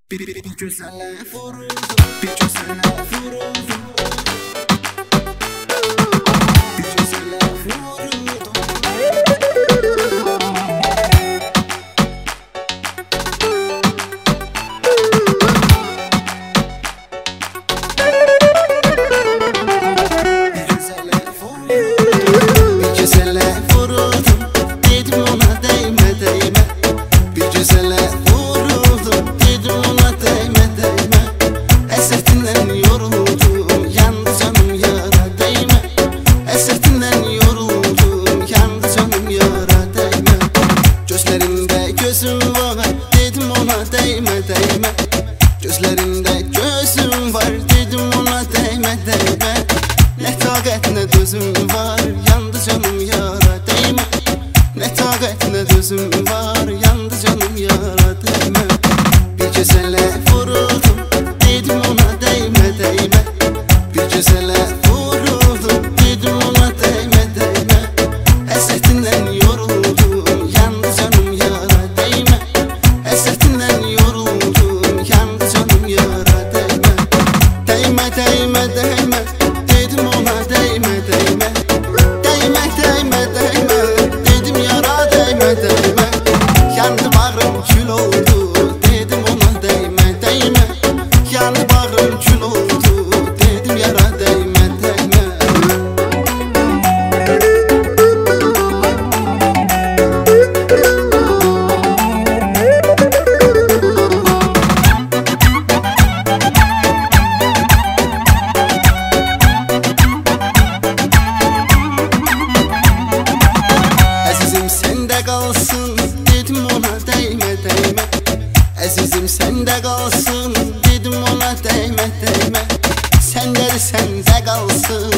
Bir gözələ vuruldum, bir gözələ vuruldum. Bir gözələ vuruldum. Bir gözələ vuruldum, dedim ona değme değme. Bir gözələ vuruldum, dedim ona değme değme. Əsərtindən yoruldum, yandı canım yara değme. Əsərtindən yoruldum, yandı canım yara değme. Gözlərində gözüm var, dedim ona değme değme. Gözlərində gözüm var, dedim ona değme değme. Ne taqət ne dözüm var, yandı canım yara değme. Ne taqət ne dözüm var, yandı canım yara değme. Bir gözələ vuruldum, dedim ona değme değme. Bir gözələ vuruldum, dedim ona değme değme. Əsərtindən yoruldum, yandı canım yara değme. Əsərtindən yoruldum, yandı canım yara değme. Değme değme değme, dedim ona değme değme. Değme değme değme, dedim yara değme değme. Yandı bağrım kül oldu, dedim ona değme değme. Yandı bağrım kül oldu, dedim yara değme değme. Əzizim səndə qalsın, dedim ona değme değme. Əzizim səndə qalsın, dedim ona değme değme. Səndədir səndə qalsın,